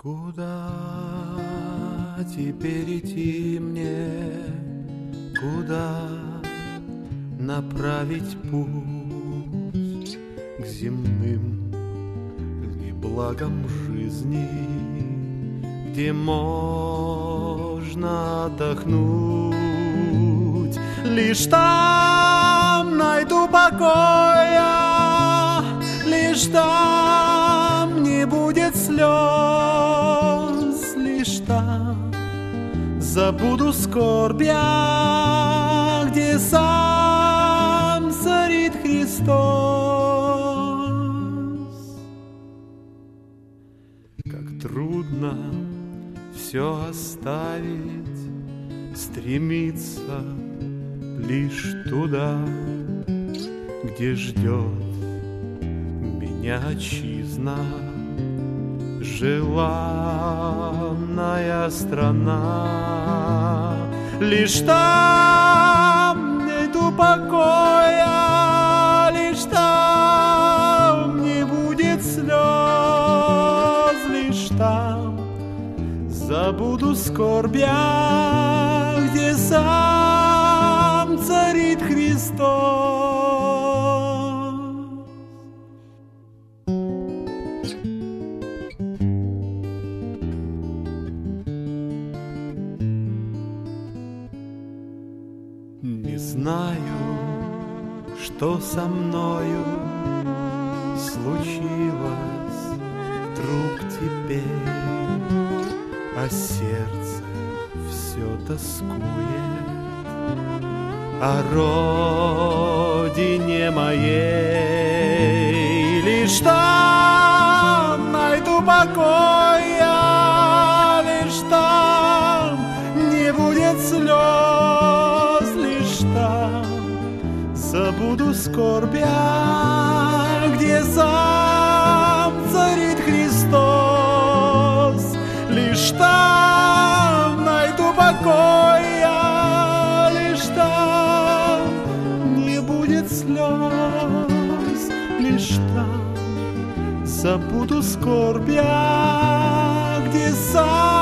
Куда теперь идти мне? Куда направить путь? К земным ли благам жизни, где можно отдохнуть? Лишь там найду покоя, лишь там не будет слез, лишь там забуду скорбя, где сам царит Христос. Как трудно все оставить, стремиться лишь туда, где ждет меня отчизна, желанная страна. Лишь там найду покоя, лишь там не будет слез, лишь там забуду скорбя, где сам царит Христос. Не знаю, что со мною случилось вдруг теперь, а сердце все тоскует о родине моей. Лишь там найду покоя, лишь там не будет слез, лишь там забуду скорбя, где сам царит Христос. Лишь там найду покоя, лишь там не будет слез, лишь там забуду скорбя, где сам